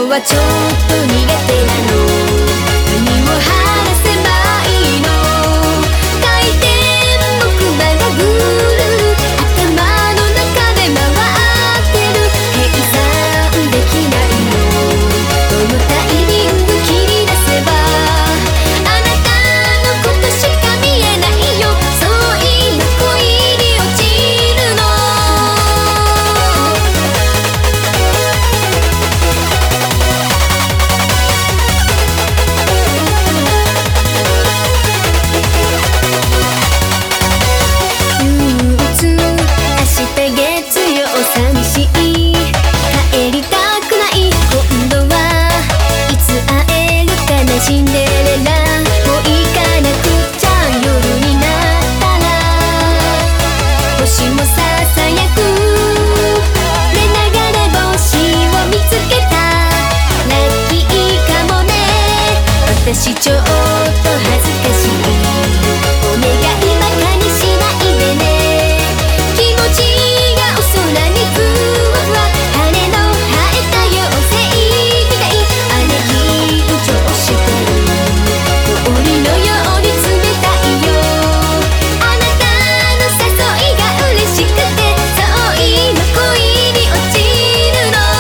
はちょっと苦手なの。何を話せばいいの。回転木馬がぐるる頭の中で回ってる。計算できないの。どのタイミング切り出せばあなたのことしか見えないよ。そう今恋に落ちるの。明日月曜寂しい帰りたくない。今度はいつ会えるかな。シンデレラもう行かなくちゃ。夜になったら星もささやく。寝ながら星を見つけた。ラッキーかもね。私ちょっと恥ずかしい。お願いバカにしないでね。気持ちがお空にふわふわ。羽の生えた妖精みたい。あれ緊張してる。氷のように冷たいよ。あなたの誘いが嬉しくて。そう今恋に落ちるの。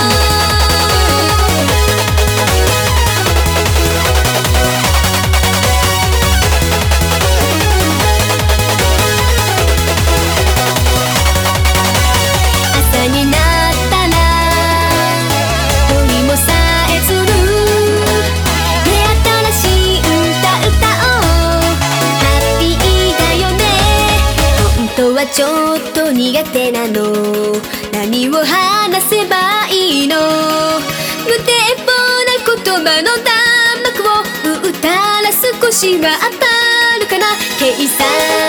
朝になったら鳥もさえずる。ね新しい歌歌おう。ハッピーだよね。本当はちょっと苦手なの。何を話せばいいの。無抵抗な言葉の弾幕を打ったら少しは当たるかな。計算